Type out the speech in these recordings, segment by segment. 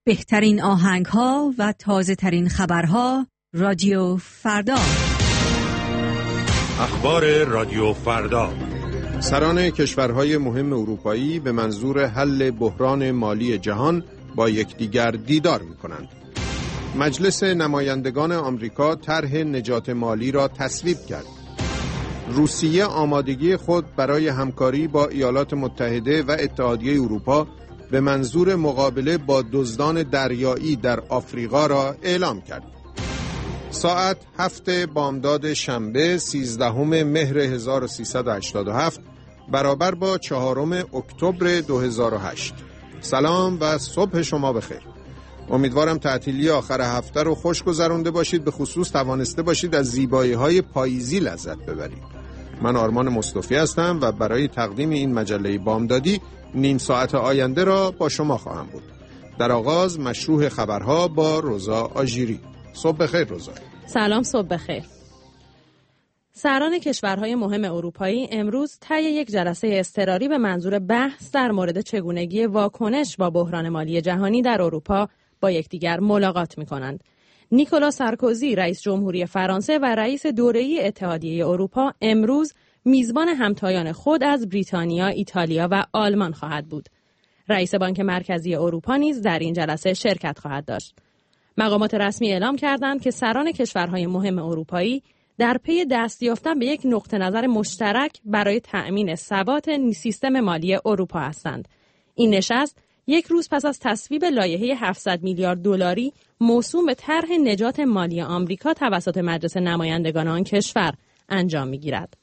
بهترین آهنگ‌ها و تازه‌ترین خبرها رادیو فردا. اخبار رادیو فردا. سران کشورهای مهم اروپایی به منظور حل بحران مالی جهان با یکدیگر دیدار می‌کنند. مجلس نمایندگان آمریکا طرح نجات مالی را تصویب کرد. روسیه آمادگی خود برای همکاری با ایالات متحده و اتحادیه اروپا به منظور مقابله با دزدان دریایی در آفریقا را اعلام کرد. ساعت 7 بامداد شنبه 13 مهر 1387 برابر با 4 اکتبر 2008. سلام و صبح شما بخیر. امیدوارم تعطیلی آخر هفته رو خوش گذرونده باشید، به خصوص توانسته باشید از زیبایی‌های پاییزی لذت ببرید. من آرمان مصطفی هستم و برای تقدیم این مجله بامدادی نیم ساعت آینده را با شما خواهم بود. در آغاز مشروح خبرها با روزا آژیری. صبح بخیر روزا. سلام، صبح بخیر. سران کشورهای مهم اروپایی امروز طی یک جلسه اضطراری به منظور بحث در مورد چگونگی واکنش با بحران مالی جهانی در اروپا با یکدیگر ملاقات می‌کنند. نیکولا سارکوزی رئیس جمهوری فرانسه و رئیس دوره‌ای اتحادیه اروپا امروز میزبان همتایان خود از بریتانیا، ایتالیا و آلمان خواهد بود. رئیس بانک مرکزی اروپا نیز در این جلسه شرکت خواهد داشت. مقامات رسمی اعلام کردند که سران کشورهای مهم اروپایی در پی دست یافتن به یک نقطه نظر مشترک برای تأمین ثبات سیستم مالی اروپا هستند. این نشست یک روز پس از تصویب لایحه 700 میلیارد دلاری موسوم به طرح نجات مالی آمریکا توسط مجلس نمایندگان آن کشور انجام می‌گیرد.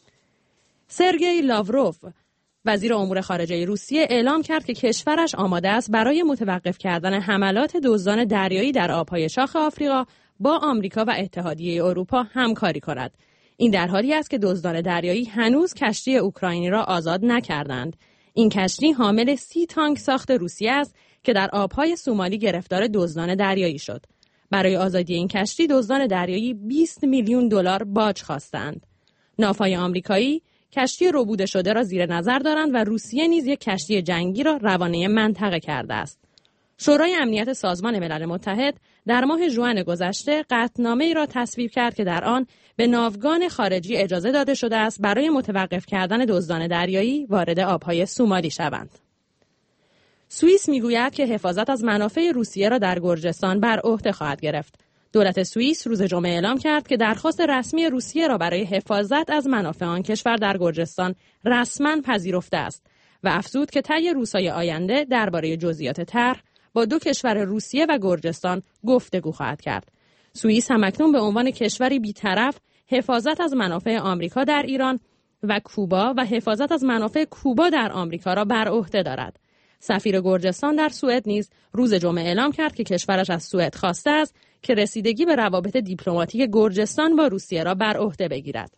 سرگئی لاوروف وزیر امور خارجه روسیه اعلام کرد که کشورش آماده است برای متوقف کردن حملات دزدان دریایی در آبهای شاخ آفریقا با آمریکا و اتحادیه اروپا همکاری کند. این در حالی است که دزدان دریایی هنوز کشتی اوکراینی را آزاد نکردند. این کشتی حامل 30 تانک ساخت روسیه است که در آبهای سومالی گرفتار دزدان دریایی شد. برای آزادی این کشتی دزدان دریایی 20 میلیون دلار باج خواستند. ناوهای آمریکایی کشتی ربوده شده را زیر نظر دارند و روسیه نیز یک کشتی جنگی را روانه منطقه کرده است. شورای امنیت سازمان ملل متحد در ماه ژوئن گذشته قطعنامه‌ای را تصویب کرد که در آن به ناوگان خارجی اجازه داده شده است برای متوقف کردن دزدان دریایی وارد آبهای سومالی شوند. سوئیس میگوید که حفاظت از منافع روسیه را در گرجستان بر عهده خواهد گرفت. دولت سوئیس روز جمعه اعلام کرد که درخواست رسمی روسیه را برای حفاظت از منافع آن کشور در گرجستان رسما پذیرفته است و افزود که طی روزهای آینده درباره جزئیات طرح با دو کشور روسیه و گرجستان گفتگو خواهد کرد. سوئیس همکنون به عنوان کشوری بی‌طرف حفاظت از منافع آمریکا در ایران و کوبا و حفاظت از منافع کوبا در آمریکا را بر عهده دارد. سفیر گرجستان در سوئد نیز روز جمعه اعلام کرد که کشورش از سوئد خواسته است که رسیدگی به روابط دیپلماتیک گرجستان با روسیه را بر عهده بگیرد.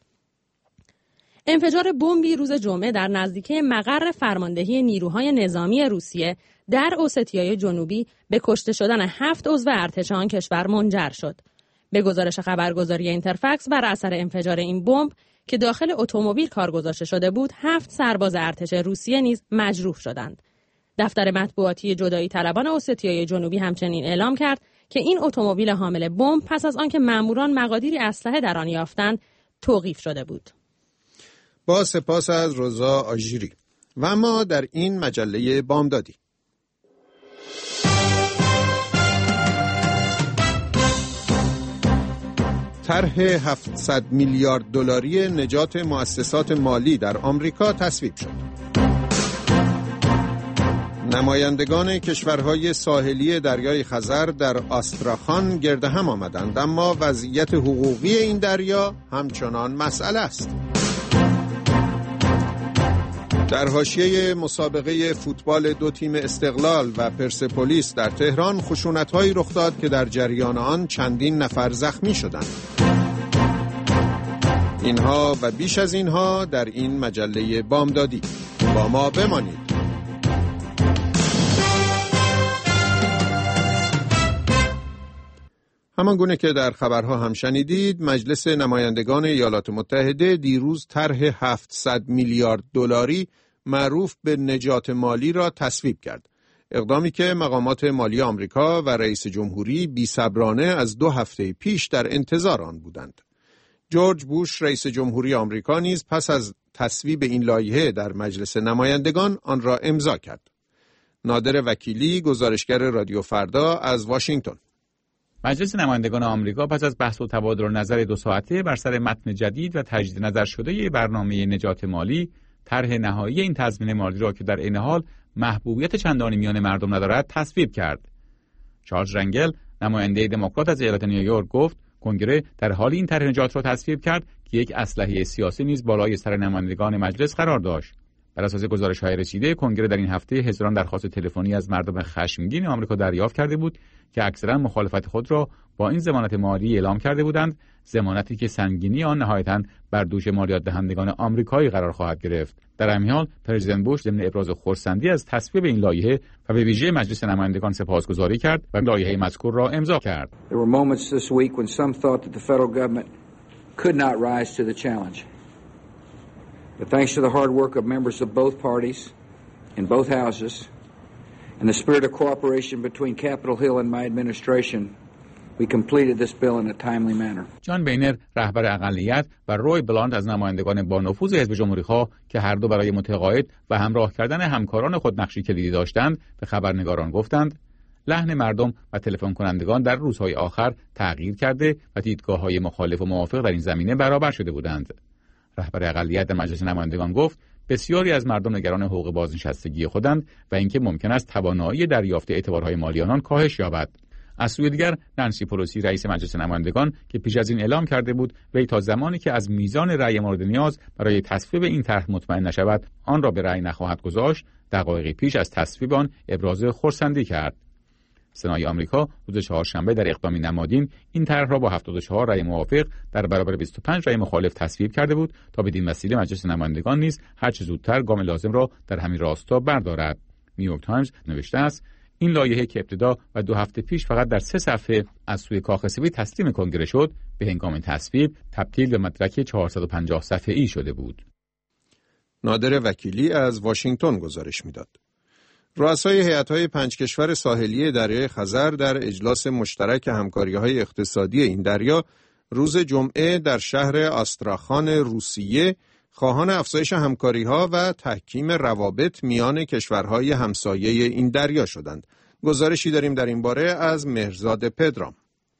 انفجار بمبی روز جمعه در نزدیکی مقر فرماندهی نیروهای نظامی روسیه در اوستیای جنوبی به کشته شدن 7 عضو ارتش آن کشور منجر شد. به گزارش خبرگزاری اینترفکس بر اثر انفجار این بمب که داخل اتومبیل کار گذاشته شده بود، 7 سرباز ارتش روسیه نیز مجروح شدند. دفتر مطبوعاتی جدایی طلبان اوستیای جنوبی همچنین اعلام کرد که این اتومبیل حامل بمب پس از آنکه ماموران مقادیری اسلحه در آن یافتند توقیف شده بود. با سپاس از روزا آژیری. و اما در این مجله بامدادی طرح 700 میلیارد دلاری نجات مؤسسات مالی در آمریکا تصویب شد. نمایندگان کشورهای ساحلی دریای خزر در آستراخان گرد هم آمدند، اما وضعیت حقوقی این دریا همچنان مسئله است. در حاشیه مسابقه فوتبال دو تیم استقلال و پرسپولیس در تهران خشونت‌هایی رخ داد که در جریان آن چندین نفر زخمی شدند. اینها و بیش از اینها در این مجله بامدادی. با ما بمانید. همان گونه که در خبرها هم شنیدید، مجلس نمایندگان ایالات متحده دیروز طرح 700 میلیارد دلاری معروف به نجات مالی را تصویب کرد. اقدامی که مقامات مالی آمریکا و رئیس جمهوری بی‌صبرانه از 2 هفته پیش در انتظار آن بودند. جورج بوش رئیس جمهوری آمریکا نیز پس از تصویب این لایحه در مجلس نمایندگان آن را امضا کرد. نادر وکیلی، گزارشگر رادیو فردا از واشنگتن. مجلس نمایندگان آمریکا پس از بحث و تبادل نظر 2 ساعته بر سر متن جدید و تجدید نظر شده برنامه نجات مالی، طرح نهایی این تضمین مالی را که در عین حال محبوبیت چندانی میان مردم ندارد تصویب کرد. چارلز رنگل، نماینده دموکرات از ایالت نیویورک، گفت کنگره در حال این طرح نجات را تصویب کرد که یک اسلحه سیاسی نیز بالای سر نمایندگان مجلس قرار داشت. بر اساس گزارش‌های رسیده، کنگره در این هفته هزاران درخواست تلفنی از مردم خشمگین آمریکا دریافت کرده بود که اکثرا مخالفت خود را با این ضمانت مالی اعلام کرده بودند، ضمانتی که سنگینی آن نهایتاً بر دوش مالیات دهندگان آمریکایی قرار خواهد گرفت. در همین حال پرزیدنت بوش ضمن ابراز خرسندی از تصویب این لایحه و به ویژه مجلس نمایندگان سپاسگزاری کرد و لایحه مذکور را امضا کرد. There were moments this week when some thought that the federal government could not rise to the challenge. But thanks to the hard work of members of both parties in both houses and the spirit of cooperation between Capitol Hill and my administration, we completed this bill in a timely manner. جان بینر، رهبر اقلیت، و روی بلاند از نمایندگان با نفوذ حزب جمهوری‌خواه که هر دو برای متقاعد و همراه کردن همکاران خود نقشی کلیدی داشتند، به خبرنگاران گفتند لحن مردم و تلفن کنندگان در روزهای آخر تغییر کرده و دیدگاه‌های مخالف و موافق در این زمینه برابر شده بودند. رهبر اقلیت در مجلس نمایندگان گفت بسیاری از مردم نگران حقوق بازنشستگی خودند و اینکه ممکن است توانایی دریافت اعتبارهای مالی آنان کاهش یابد. از سوی دیگر نانسی پلوسی رئیس مجلس نمایندگان که پیش از این اعلام کرده بود وی تا زمانی که از میزان رأی مورد نیاز برای تصویب این طرح مطمئن نشود آن را به رأی نخواهد گذاشت، دقایقی پیش از تصویب آن ابراز خرسندی کرد. سنای آمریکا روز چهارشنبه در اقدامی نمادین این طرح را با 74 رأی موافق در برابر 25 رأی مخالف تصویب کرده بود تا بدین وسیله مجلس نمایندگان نیز هر چه زودتر گام لازم را در همین راستا بردارد. نیویورک تایمز نوشته است این لایحه که ابتدا و 2 هفته پیش فقط در 3 صفحه از سوی کاخ سفید تسلیم کنگره شد، به هنگام تصویب تبدیل به مدرک 450 صفحه‌ای شده بود. نادر وکیلی از واشنگتن گزارش می‌داد. رؤسای هیئت‌های 5 کشور ساحلی دریای خزر در اجلاس مشترک همکاری‌های اقتصادی این دریا روز جمعه در شهر آستراخان روسیه خواهان افزایش همکاری‌ها و تحکیم روابط میان کشورهای همسایه این دریا شدند. گزارشی داریم در این باره از مهرزاد پدرام.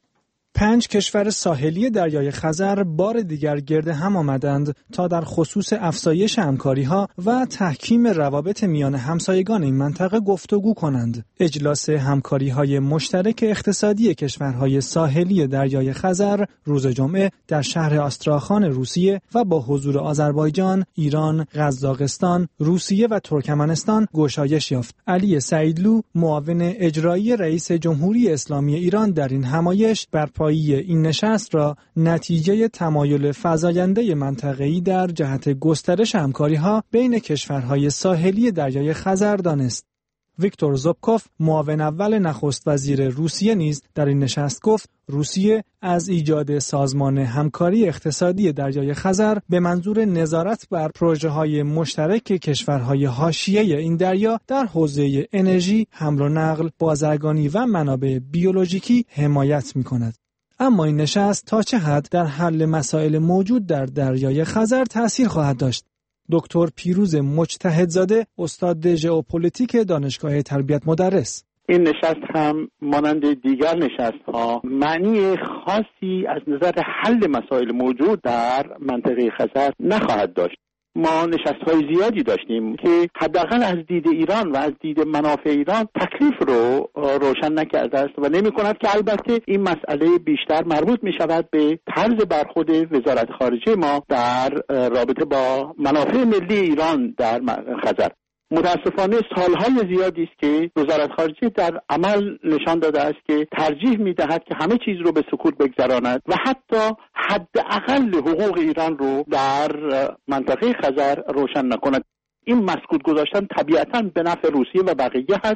5 کشور ساحلی دریای خزر بار دیگر گرد هم آمدند تا در خصوص افزایش همکاری‌ها و تحکیم روابط میان همسایگان این منطقه گفتگو کنند. اجلاس همکاری‌های مشترک اقتصادی کشورهای ساحلی دریای خزر روز جمعه در شهر آستراخان روسیه و با حضور آذربایجان، ایران، قزاقستان، روسیه و ترکمنستان گشایش یافت. علی سعیدلو، معاون اجرایی رئیس جمهوری اسلامی ایران در این همایش بر پایی این نشست را نتیجه تمایل فزاینده منطقه‌ای در جهت گسترش همکاری‌ها بین کشورهای ساحلی دریای خزر دانست. ویکتور زوبکوف، معاون اول نخست وزیر روسیه نیز در این نشست گفت روسیه از ایجاد سازمان همکاری اقتصادی دریای خزر به منظور نظارت بر پروژه‌های مشترک کشورهای حاشیه این دریا در حوزه انرژی، حمل و نقل، بازرگانی و منابع بیولوژیکی حمایت می‌کند. اما این نشست تا چه حد در حل مسائل موجود در دریای خزر تأثیر خواهد داشت؟ دکتر پیروز مجتهدزاده، استاد ژئوپلیتیک دانشگاه تربیت مدرس: این نشست هم مانند دیگر نشست‌ها معنی خاصی از نظر حل مسائل موجود در منطقه خزر نخواهد داشت. ما نشست‌های زیادی داشتیم که حداقل از دید ایران و از دید منافع ایران تکلیف رو روشن نکرده است و نمی‌کند که البته این مسئله بیشتر مربوط می‌شود به طرز برخورد وزارت خارجه ما در رابطه با منافع ملی ایران در خزر. متاسفانه سالهای زیادی است که وزارت خارجه در عمل نشان داده است که ترجیح می‌دهد که همه چیز رو به سکوت بگذراند و حتی حداقل حقوق ایران رو در منطقه خزر روشن نکند. این مسکوت گذاشتن طبیعتاً به نفع روسیه و بقیه هست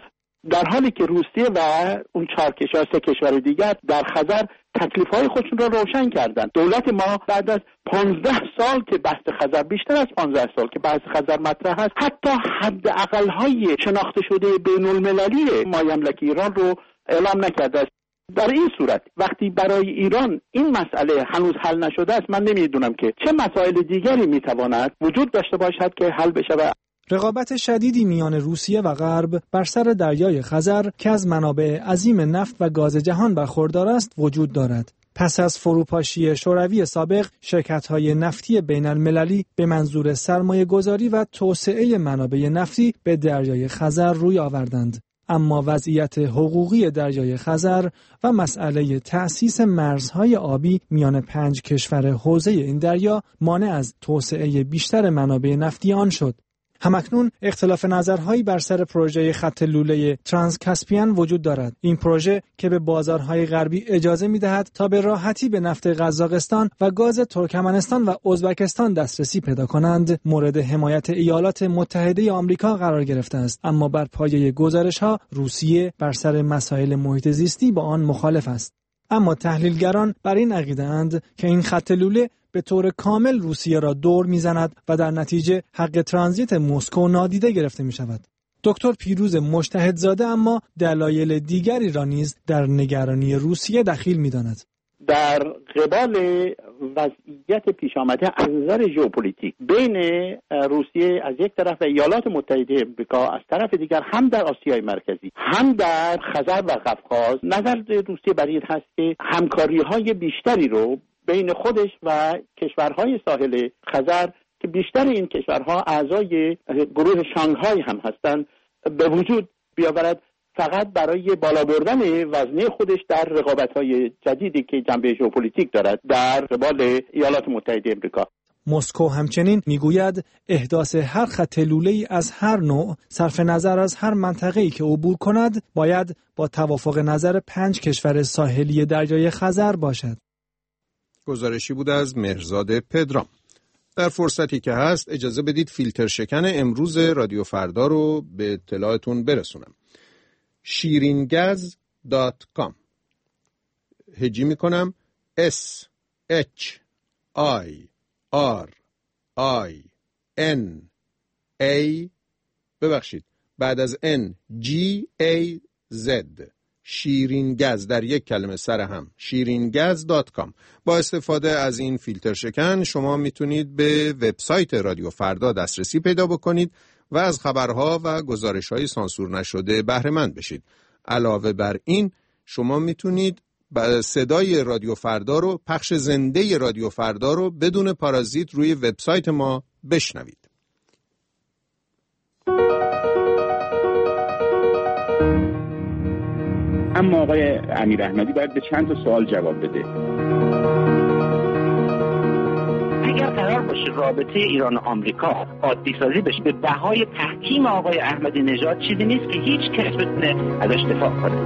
در حالی که روسیه و اون 3 کشور دیگر در خزر تکلیف‌های خودشون را روشن کردند. دولت ما بعد از 15 سال که بحث خزر، بیشتر از 15 سال که بحث خزر مطرح است، حتی حداقل‌های شناخته شده بین‌المللی مایملک ایران رو اعلام نکرده است. در این صورت وقتی برای ایران این مسئله هنوز حل نشده است، من نمیدونم که چه مسائل دیگری میتواند وجود داشته باشد که حل بشه. رقابت شدیدی میان روسیه و غرب بر سر دریای خزر که از منابع عظیم نفت و گاز جهان برخوردار است وجود دارد. پس از فروپاشی شوروی سابق، شرکت‌های نفتی بین‌المللی به منظور سرمایه‌گذاری و توسعه منابع نفتی به دریای خزر روی آوردند. اما وضعیت حقوقی دریای خزر و مسئله تأسیس مرزهای آبی میان 5 کشور حوزه این دریا مانع از توسعه بیشتر منابع نفتی آن شد. همکنون اختلاف نظرهایی بر سر پروژه خط لوله ترانس کاسپیان وجود دارد. این پروژه که به بازارهای غربی اجازه می‌دهد تا به راحتی به نفت قزاقستان و گاز ترکمنستان و ازبکستان دسترسی پیدا کنند، مورد حمایت ایالات متحده آمریکا قرار گرفته است، اما بر پایه گزارش‌ها روسیه بر سر مسائل محیط زیستی با آن مخالف است. اما تحلیلگران بر این عقیده‌اند که این خط لوله به طور کامل روسیه را دور می‌زند و در نتیجه حق ترانزیت مسکو نادیده گرفته می‌شود. دکتر پیروز مجتهدزاده اما دلایل دیگری را نیز در نگرانی روسیه دخیل می‌داند. در قبال وضعیت پیش آمده از نظر ژئوپلیتیک بین روسیه از یک طرف و ایالات متحده آمریکا از طرف دیگر، هم در آسیای مرکزی هم در خزر و قفقاز، نظر روسیه بر این هست که همکاری‌های بیشتری رو بین خودش و کشورهای ساحل خزر که بیشتر این کشورها اعضای گروه شانگهای هم هستند به وجود بیاورد، فقط برای بالا بردن وزنه خودش در رقابت‌های جدیدی که جنبه ژئوپلیتیک دارد در قبال ایالات متحده آمریکا. مسکو همچنین میگوید احداث هر خط لوله‌ای از هر نوع صرف نظر از هر منطقه‌ای که عبور کند باید با توافق نظر 5 کشور ساحلی دریای خزر باشد. گزارشی بود از مهرزاد پدرام. در فرصتی که هست اجازه بدید فیلتر شکن امروز رادیو فردا رو به اطلاعتون برسونم. shiringaz.com هجی میکنم بعد از N GAZ شیرینگز در یک کلمه سر هم shiringaz.com. با استفاده از این فیلتر شکن شما میتونید به وبسایت رادیو فردا دسترسی پیدا بکنید و از خبرها و گزارش‌های سانسور نشده بهره مند بشید. علاوه بر این شما میتونید صدای رادیو فردا رو، پخش زنده رادیو فردا رو بدون پارازیت روی وبسایت ما بشنوید. اما آقای امیر احمدی باید به چند تا سوال جواب بده. اگر قرار باشه رابطه ایران و آمریکا عادی سازی بشه، به بهای تحکیم آقای احمدی نژاد چیزی نیست که هیچ کس بتونه ازش دفاع کنه.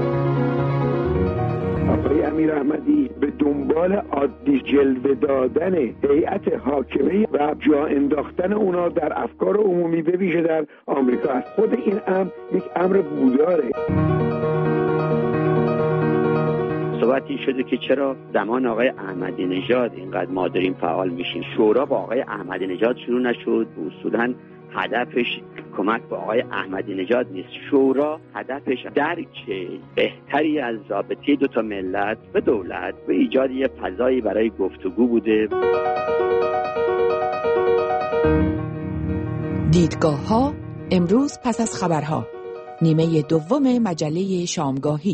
آقای امیر احمدی به دنبال عادی جلوه دادن هیئت حاکمه و جا انداختن اونا در افکار عمومی به ویژه در آمریکا است. خود این امر یک امر بوداره. صحبتی شده که چرا زمان آقای احمدی نژاد اینقدر ما داریم فعال میشیم، شورا با آقای احمدی نژاد شروع نشد. اصولا هدفش کمک به آقای احمدی نژاد نیست. شورا هدفش درک بهتری از رابطه دو تا ملت و دولت و ایجاد یه فضایی برای گفتگو بوده. دیدگاه‌ها امروز پس از خبرها، نیمه دوم مجله شامگاهی.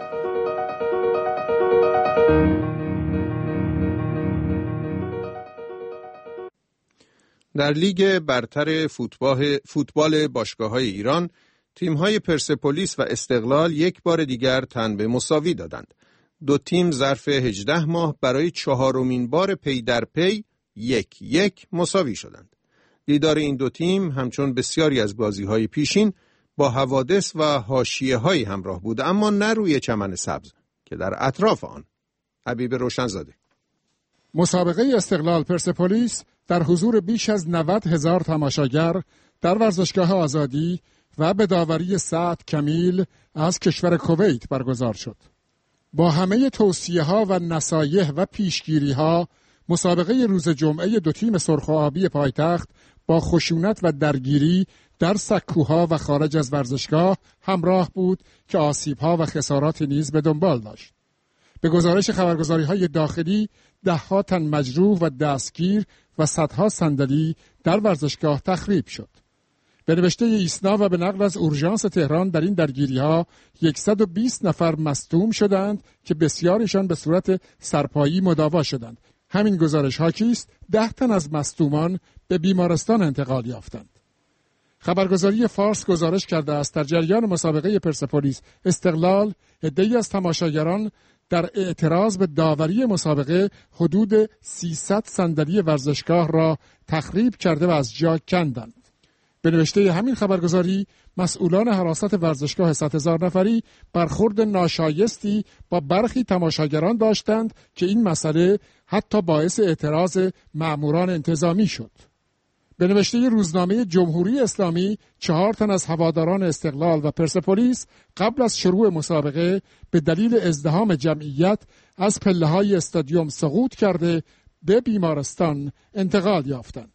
در لیگ برتر فوتبال باشگاه‌های ایران، تیم‌های پرسپولیس و استقلال یک بار دیگر تن به مساوی دادند. دو تیم ظرف 18 ماه برای 4مین بار پی در پی 1-1 مساوی شدند. دیدار این دو تیم همچون بسیاری از بازی‌های پیشین با حوادث و حاشیه‌های همراه بود، اما نه روی چمن سبز که در اطراف آن. حبیب روشنزاده. مسابقه استقلال پرسپولیس در حضور بیش از 90,000 تماشاگر در ورزشگاه آزادی و به داوری سعد کمیل از کشور کویت برگزار شد. با همه توصیه‌ها و نصایح و پیشگیری‌ها، مسابقه روز جمعه دو تیم سرخ و آبی پایتخت با خشونت و درگیری در سکوها و خارج از ورزشگاه همراه بود که آسیب‌ها و خسارات نیز به دنبال داشت. به گزارش خبرگزاری‌های داخلی، ده‌ها تن مجروح و دستگیر و صدها صندلی در ورزشگاه تخریب شد. به نوشته ایسنا و به نقل از اورژانس تهران، در این درگیری‌ها 120 نفر مصدوم شدند که بسیارشان به صورت سرپایی مداوا شدند. همین گزارش حاکی است 10 تن از مصدومان به بیمارستان انتقال یافتند. خبرگزاری فارس گزارش کرده است در جریان مسابقه پرسپولیس استقلال، عده‌ای از تماشاگران در اعتراض به داوری مسابقه حدود 300 صندلی ورزشگاه را تخریب کرده و از جا کندند. به نوشته همین خبرگزاری، مسئولان حراست ورزشگاه 100,000 نفری برخورد ناشایستی با برخی تماشاگران داشتند که این مسئله حتی باعث اعتراض مأموران انتظامی شد. به نوشته روزنامه جمهوری اسلامی، 4 تن از هواداران استقلال و پرسپولیس قبل از شروع مسابقه به دلیل ازدحام جمعیت از پله‌های استادیوم سقوط کرده به بیمارستان انتقال یافتند.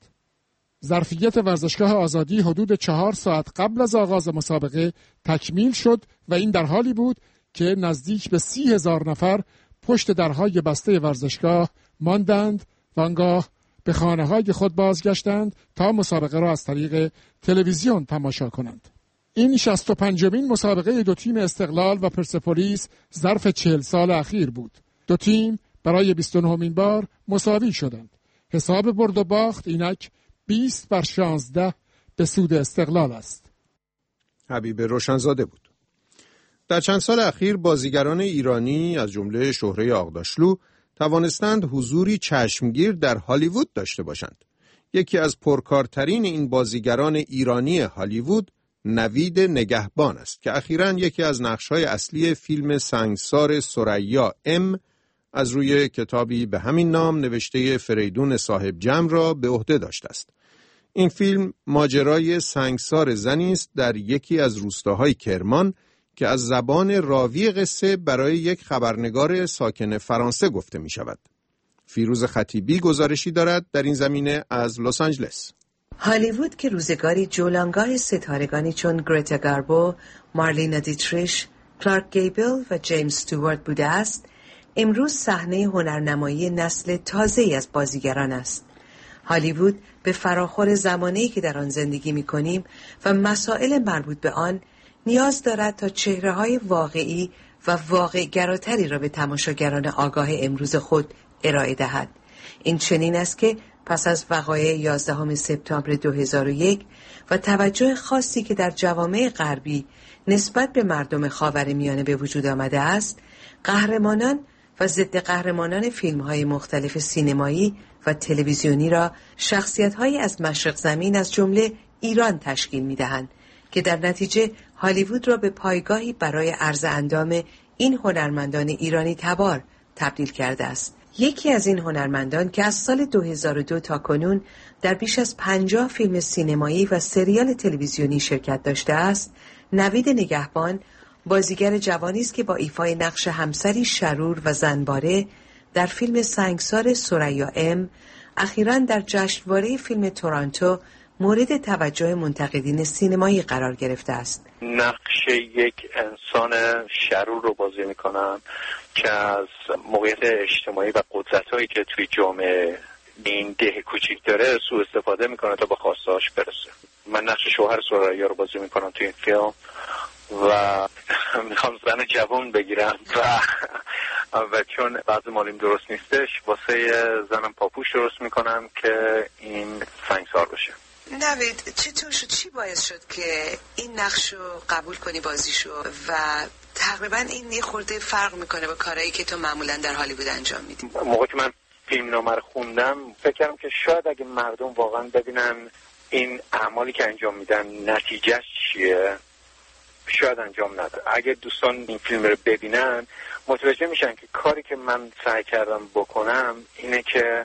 ظرفیت ورزشگاه آزادی حدود 4 ساعت قبل از آغاز مسابقه تکمیل شد و این در حالی بود که نزدیک به 30,000 نفر پشت درهای بسته ورزشگاه ماندند و آنگاه به خانه‌های خود بازگشتند تا مسابقه را از طریق تلویزیون تماشا کنند. این 65مین مسابقه دو تیم استقلال و پرسپولیس ظرف 40 سال اخیر بود. دو تیم برای 29مین بار مساوی شدند. حساب برد و باخت اینک 20-16 به سود استقلال است. حبیب روشنزاده بود. در چند سال اخیر بازیگران ایرانی از جمله شهره آغداشلو توانستند حضوری چشمگیر در هالیوود داشته باشند. یکی از پرکارترین این بازیگران ایرانی هالیوود نوید نگهبان است که اخیراً یکی از نقش‌های اصلی فیلم سنگسار ثریا ام از روی کتابی به همین نام نوشته فریدون صاحب جمع را به عهده داشته است. این فیلم ماجرای سنگسار زنی است در یکی از روستاهای کرمان که از زبان راوی قصه برای یک خبرنگار ساکن فرانسه گفته می شود. فیروز خطیبی گزارشی دارد در این زمینه از لس آنجلس. هالیوود که روزگاری جولانگاه ستارگانی چون گرتا گاربو، مارلینا دیتریش، کلارک گیبل و جیمز استوارت بوده است، امروز صحنه هنرنمایی نسل تازه‌ای از بازیگران است. هالیوود به فراخور زمانه‌ای که در آن زندگی می‌کنیم و مسائل مربوط به آن نیاز دارد تا چهره‌های واقعی و واقع‌گراتری را به تماشاگران آگاه امروز خود ارائه دهد. این چنین است که پس از وقایع 11 سپتامبر 2001 و توجه خاصی که در جوامع غربی نسبت به مردم خاورمیانه به وجود آمده است، قهرمانان و ضد قهرمانان فیلم‌های مختلف سینمایی و تلویزیونی را شخصیت‌هایی از مشرق زمین از جمله ایران تشکیل می‌دهند که در نتیجه هالیوود را به پایگاهی برای عرض اندام این هنرمندان ایرانی تبار تبدیل کرده است. یکی از این هنرمندان که از سال 2002 تا کنون در بیش از 50 فیلم سینمایی و سریال تلویزیونی شرکت داشته است، نوید نگهبان بازیگر جوانی است که با ایفای نقش همسری شرور و زنباره در فیلم سنگسار ثریا ام اخیراً در جشنواره فیلم تورنتو مورد توجه منتقدین سینمایی قرار گرفته است. نقش یک انسان شرور رو بازی میکنم که از موقعیت اجتماعی و قدرت‌هایی که توی جامعه این ده کوچیک داره سوء استفاده میکنه تا به خواسته‌هاش برسه. من نقش شوهر ثریا رو بازی میکنم توی این فیلم و میخوام زن جوان بگیرم و چون بعضی مالیم درست نیستش واسه زنم پاپوش درست میکنم که این سنگسار بشه. نوید، چطور شد؟ چی باعث شد که این نقش رو قبول کنی بازیشو و تقریبا این یه خورده فرق میکنه با کارهایی که تو معمولا در هالیوود انجام میدی؟ موقعی که من فیلم نامه رو خوندم فکر کردم که شاید اگه مردم واقعا ببینن این اعمالی که انجام میدن نتیجهش چیه شاید انجام نده. اگه دوستان این فیلم رو ببینن متوجه میشن که کاری که من سعی کردم بکنم اینه که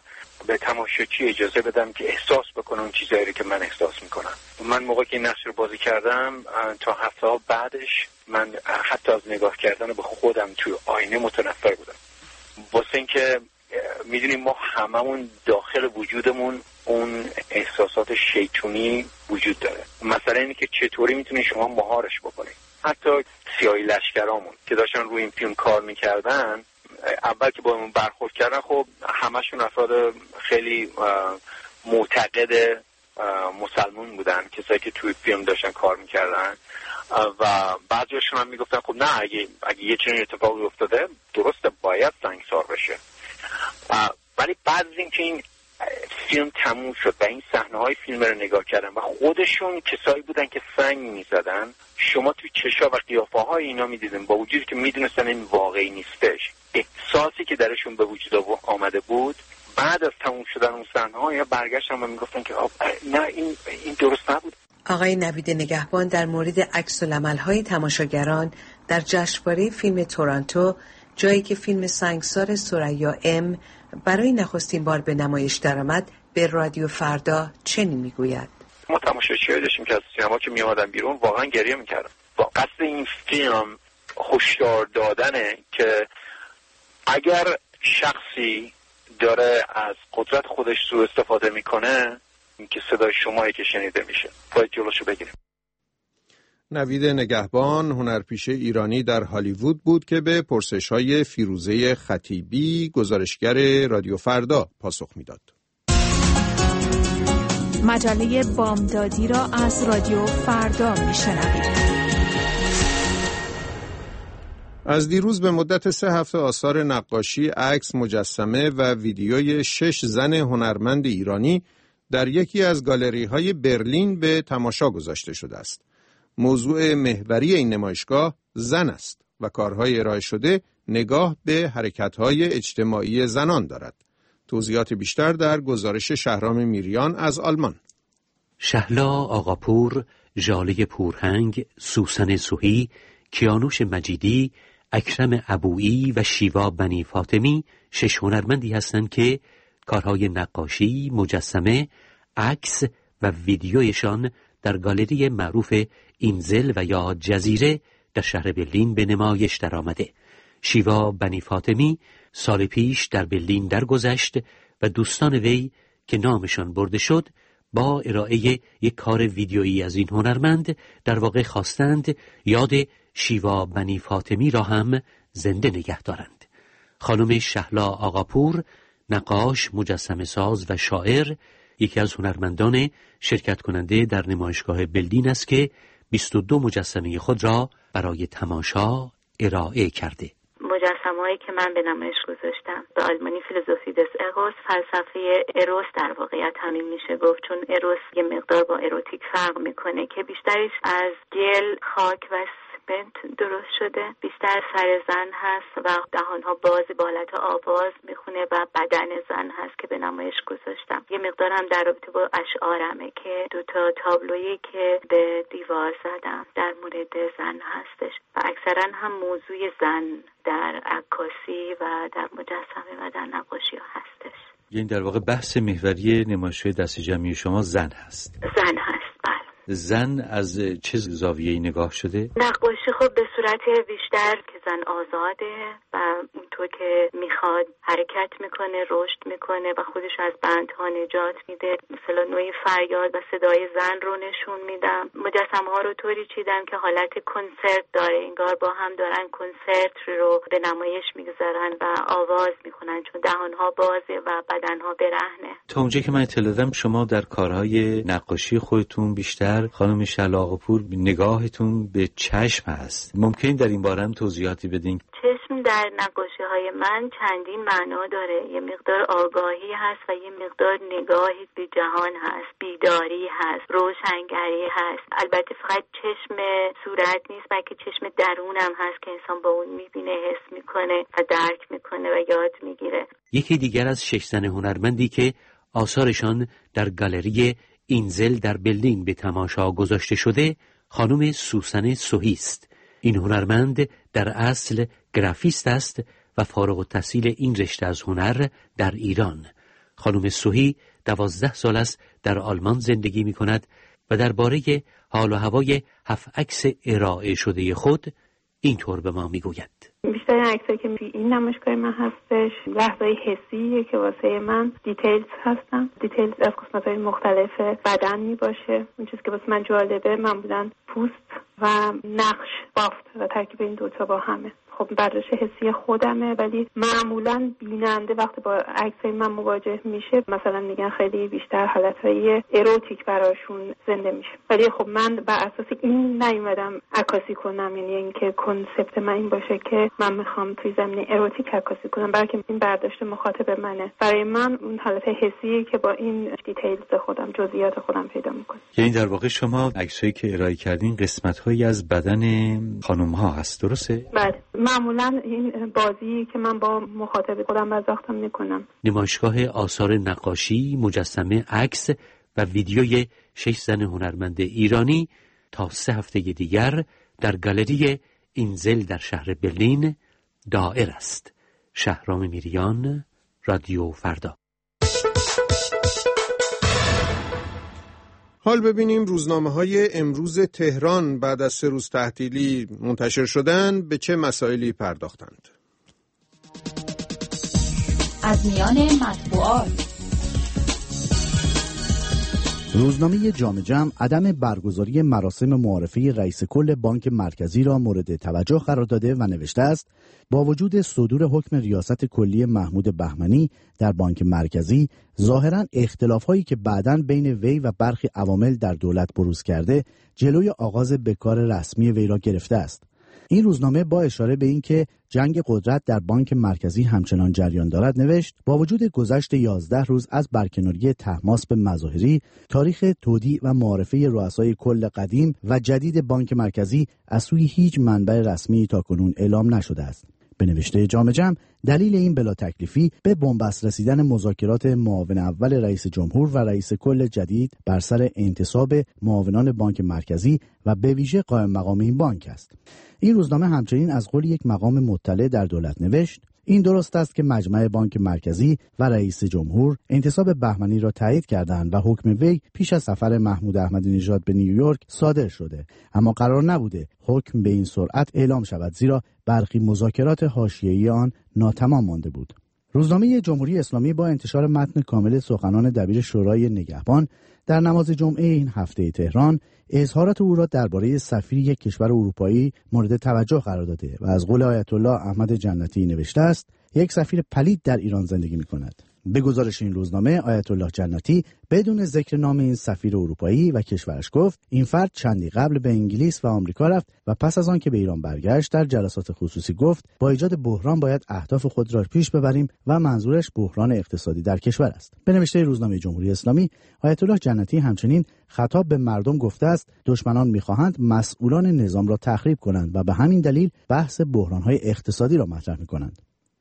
به تماشاچی اجازه بدم که احساس بکنه اون چیزایی که من احساس میکنم. من موقعی که این نقش رو بازی کردم تا هفته‌ها بعدش من حتی از نگاه کردن به خودم توی آینه متنفر بودم، واسه اینکه میدونیم ما هممون داخل وجودمون اون احساسات شیطونی وجود داره. مثلا اینه که چطوری میتونی شما مهارش بکنید. حتی سیاهی لشکرامون که داشتن روی این فیلم کار میکردن، اول که با اون برخورد کردن خب همشون افراد خیلی معتقد مسلمون بودن، کسایی که توی فیلم داشتن کار میکردن و بعضیشون هم میگفتن خب نه اگه یه چنین اتفاقی افتاده درسته باید سنگسار بشه. ولی بعد از اینکه این فیلم تموم شد و این صحنه‌های فیلم رو نگاه کردن و خودشون کسایی بودن که سنگ میزدن، شما توی چشا و قیافه‌های اینا میدیدین با وجودی که میدونستن این واقعی نیستش، احساسی که درشون به وجود آمده بود. بعد از تموم شدن اون صحنه‌ها یا برگشتن و میگفتن که نه این درست نبود. آقای نوید نگهبان در مورد عکس‌العمل‌های تماشاگران در جشنواره فیلم تورنتو، جایی که فیلم سنگسار ثریا ام برای نخستین بار به نمایش درآمد، به رادیو فردا چنین میگوید: ما تماشاچی‌هایی داشتیم که از سینما که می‌آمدن بیرون واقعا گریه می‌کردن. با قصد این فیلم هشدار دادنه که اگر شخصی داره از قدرت خودش سوء استفاده میکنه، که صدای شمایی که شنیده میشه، باید جلوشو بگیریم. نوید نگهبان هنرپیشه ایرانی در هالیوود بود که به پرسش‌های فیروزه خطیبی گزارشگر رادیو فردا پاسخ میداد. مجله بامدادی را از رادیو فردا میشنوید. از دیروز به مدت 3 هفته آثار نقاشی، عکس، مجسمه و ویدیوی 6 زن هنرمند ایرانی در یکی از گالری‌های برلین به تماشا گذاشته شده است. موضوع محوری این نمایشگاه زن است و کارهای ارائه شده نگاه به حرکت‌های اجتماعی زنان دارد. توضیحات بیشتر در گزارش شهرام میریان از آلمان. شهلا آقاپور، ژاله پورهنگ، سوسن سوهی، کیانوش مجیدی، اکرم ابویی و شیوا بنی فاطمی 6 هنرمندی هستند که کارهای نقاشی، مجسمه، عکس و ویدیویشان در گالری معروف اینزل و یا جزیره در شهر برلین به نمایش درآمده. شیوا بنی فاطمی سال پیش در برلین درگذشت و دوستان وی که نامشان برده شد با ارائه یک کار ویدیویی از این هنرمند در واقع خواستند یاد شیوا بنی فاطمی را هم زنده نگه دارند. خانم شهلا آقاپور، نقاش، مجسمه ساز و شاعر، یکی از هنرمندان شرکت کننده در نمایشگاه برلین است که 22 مجسمه خود را برای تماشا ارائه کرده. مجسمه‌هایی که من به نمایش گذاشتم به آلمانی فیلوزوفی دس اروس، فلسفه اروس در واقعیت همین میشه گفت، چون اروس یه مقدار با اروتیک فرق میکنه که بیشترش از گل، خاک و سمنت درست شده، بیشتر سر زن هست و دهانها باز با حالت آواز میخونه و بدن زن هست که به نمایش گذاشتم. یه مقدار هم در رابطه با اشعارمه که 2 تابلویی که به دیوار زدم در مورد زن هستش و اکثرا هم موضوع زن در عکاسی و در مجسمه و در نقاشی ها هستش. یعنی در واقع بحث محوری نمایش‌های دست جمعی شما زن هست. زن هست، بله. زن از چه زاویه‌ای نگاه شده؟ نقاشی خب به صورت بیشتر که زن آزاده و اونطور که میخواد حرکت میکنه، رشد میکنه و خودش از بندها نجات میده. مثلا نوعی فریاد و صدای زن رو نشون میدم. مجسمه ها رو طوری چیدم که حالت کنسرت داره، انگار با هم دارن کنسرت رو به نمایش میگذارن و آواز میکنن چون دهانها بازه و بدنها برهنه. تا اونجا که من اطلاع دادم شما در کارهای نقاشی خودتون بیشتر خانم شهلا آقاپور نگاهتون به چشم هست. ممکن در این باره هم توضیحاتی بدین؟ چشم در نقاشی های من چندین معنا داره. یه مقدار آگاهی هست و یه مقدار نگاهی به جهان هست، بیداری هست، روشنگری هست. البته فقط چشم صورت نیست بلکه چشم درون هم هست که انسان با اون میبینه، حس میکنه و درک میکنه و یاد میگیره. یکی دیگر از 6 زن هنرمندی که آثارشان در گالری اینزل در برلین به تماشا گذاشته شده خانم سوسن سوهی است. این هنرمند در اصل گرافیست است و فارغ التحصیل این رشته از هنر در ایران. خانم سوهی 12 سال است در آلمان زندگی می کند و درباره حال و هوای 7 عکس ارائه شده خود اینطور به ما می گوید. بیشتر عکسایی که این نمایشگاه من هستش لحظه‌های حسیه که واسه من دیتیلز هستن. دیتیلز از قسمت‌های مختلف بدن می باشه. اون چیزی که واسه من جالبه معمولاً پوست و نقش بافت و ترکیب این دوتا با همه. خب برداشت حسی خودمه، ولی معمولاً بیننده وقتی با عکسای من مواجه میشه مثلا میگن خیلی بیشتر حالتهای اروتیک براشون زنده میشه، ولی خب من بر اساس این نیومدم عکاسی کنم، یعنی اینکه کنسپت من این باشه که من میخوام توی زمینه اروتیک عکاسی کنم، بلکه این برداشت مخاطب منه. برای من اون حالت حسی که با این دیتیلز خودم، جزئیات خودم پیدا میکنه. یعنی در واقع شما عکسایی که ارائه کردین قسمت‌هایی از بدن خانم‌ها هست، درسته؟ بله، معمولا این بازی که من با مخاطب خودم بازاختم میکنم. نمایشگاه آثار نقاشی، مجسمه، عکس و ویدیوی 6 زن هنرمند ایرانی تا 3 هفته دیگر در گالری اینزل در شهر برلین دائر است. شهرام میریان، رادیو فردا. حال ببینیم روزنامه‌های امروز تهران بعد از 3 روز تعطیلی منتشر شدن به چه مسائلی پرداختند. از میان مطبوعات: روزنامه جام جم عدم برگزاری مراسم معارفه رئیس کل بانک مرکزی را مورد توجه قرار داده و نوشته است با وجود صدور حکم ریاست کلی محمود بهمنی در بانک مرکزی، ظاهراً اختلاف‌هایی که بعداً بین وی و برخی عوامل در دولت بروز کرده جلوی آغاز به کار رسمی وی را گرفته است. این روزنامه با اشاره به اینکه جنگ قدرت در بانک مرکزی همچنان جریان دارد نوشت با وجود گذشت 11 روز از برکناری طهماسب مظاهری، تاریخ تودیع و معارفه رؤسای کل قدیم و جدید بانک مرکزی از سوی هیچ منبع رسمی تاکنون اعلام نشده است. به نوشته جام جم، دلیل این بلا تکلیفی به بنبست رسیدن مذاکرات معاون اول رئیس جمهور و رئیس کل جدید بر سر انتصاب معاونان بانک مرکزی و به ویژه قائم مقام این بانک است. این روزنامه همچنین از قول یک مقام مطلع در دولت نوشت این درست است که مجمع بانک مرکزی و رئیس جمهور انتصاب بهمنی را تایید کردند و حکم وی پیش از سفر محمود احمدی نژاد به نیویورک صادر شده، اما قرار نبوده حکم به این سرعت اعلام شود، زیرا برخی مذاکرات حاشیه‌ای آن ناتمام مانده بود. روزنامه جمهوری اسلامی با انتشار متن کامل سخنان دبیر شورای نگهبان در نماز جمعه این هفته تهران اظهارات او را درباره سفیر یک کشور اروپایی مورد توجه قرار داده و از قول آیت الله احمد جنتی نوشته است یک سفیر پلید در ایران زندگی می‌کند. به گزارش این روزنامه، آیت الله جنتی بدون ذکر نام این سفیر اروپایی و کشورش گفت این فرد چندی قبل به انگلیس و آمریکا رفت و پس از آن که به ایران برگشت در جلسات خصوصی گفت با ایجاد بحران باید اهداف خود را پیش ببریم و منظورش بحران اقتصادی در کشور است. به نوشته روزنامه جمهوری اسلامی، آیت الله جنتی همچنین خطاب به مردم گفته است دشمنان می‌خواهند مسئولان نظام را تخریب کنند و به همین دلیل بحث بحران‌های اقتصادی را مطرح می‌کنند.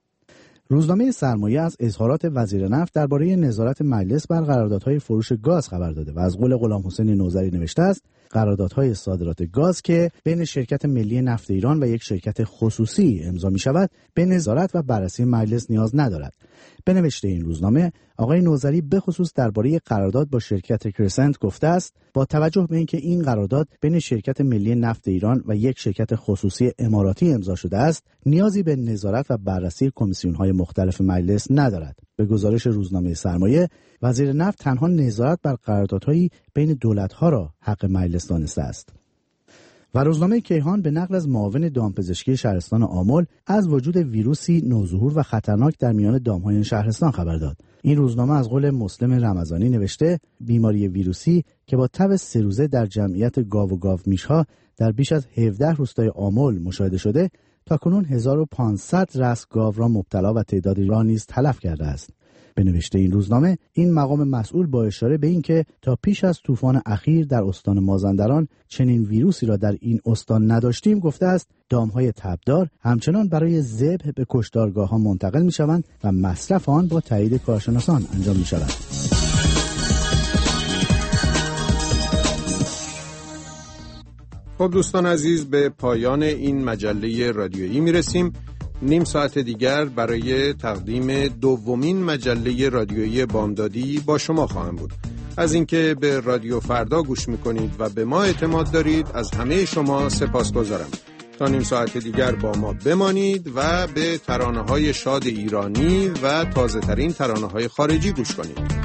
روزنامه سرمایه از اظهارات وزیر نفت درباره نظارت مجلس بر قراردادهای فروش گاز خبر داده و از قول غلام حسین نوذری نوشته است قراردادهای صادرات گاز که بین شرکت ملی نفت ایران و یک شرکت خصوصی امضا می شود به نظارت و بررسی مجلس نیاز ندارد. به نوشته این روزنامه، آقای نوذری به خصوص درباره قرارداد با شرکت کرسنت گفته است با توجه به اینکه این قرارداد بین شرکت ملی نفت ایران و یک شرکت خصوصی اماراتی امضا شده است، نیازی به نظارت و بررسی کمیسیون‌های مختلف مجلس ندارد. به گزارش روزنامه سرمایه، وزیر نفت تنها نظارت بر قراردادهایی بین دولت‌ها را حق مجلس دانسته است. و روزنامه کیهان به نقل از معاون دامپزشکی شهرستان آمل از وجود ویروسی نوظهور و خطرناک در میان دام‌های این شهرستان خبر داد. این روزنامه از قول مسلم رمضانی نوشته بیماری ویروسی که با تب 3 روزه در جمعیت گاو و گاومیش‌ها در بیش از 17 روستای آمل مشاهده شده، تاکنون 1500 رأس گاو را مبتلا و تعدادی را نیز تلف کرده است. به نوشته این روزنامه، این مقام مسئول با اشاره به اینکه تا پیش از طوفان اخیر در استان مازندران چنین ویروسی را در این استان نداشتیم گفته است دام‌های تبدار همچنان برای ذبح به کشتارگاه‌ها منتقل می‌شوند و مصرف آن با تایید کارشناسان انجام می‌شود. خب دوستان عزیز، به پایان این مجله رادیویی میرسیم. نیم ساعت دیگر برای تقدیم دومین مجله رادیویی بامدادی با شما خواهم بود. از اینکه به رادیو فردا گوش میکنید و به ما اعتماد دارید از همه شما سپاسگزارم. تا نیم ساعت دیگر با ما بمانید و به ترانه‌های شاد ایرانی و تازه ترین ترانه‌های خارجی گوش کنید.